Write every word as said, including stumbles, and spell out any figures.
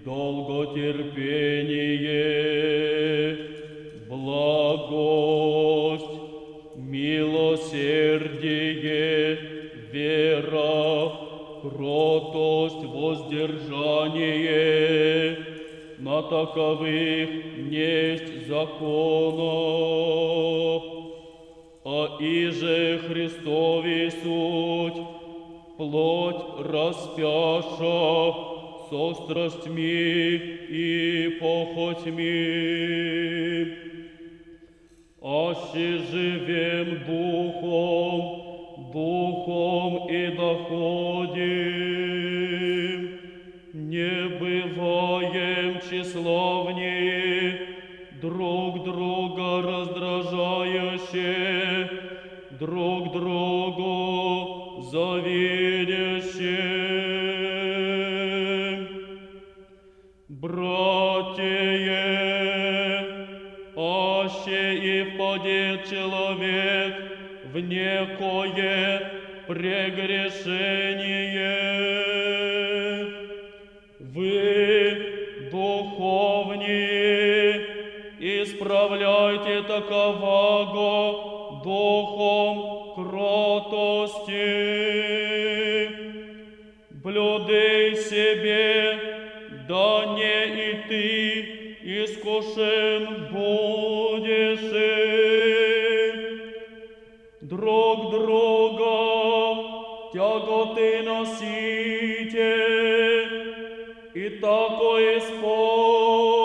долготерпение, благость, милосердие, вера, кротость, воздержание. На таковых несть закона. А иже Христови суть, плоть распяша со страстьми и похотьми. Аще живем духом, духом и доходим, не бываем тщеславни, друг друга раздражающие, друг другу завидящие. Братья, аще и впадет человек в некое прегрешение, вы, духовни, исправляйте таковаго духом кротости. Блюдай себе, да не и ты искушен будешь. Друг друга тяготы носите, и такой спор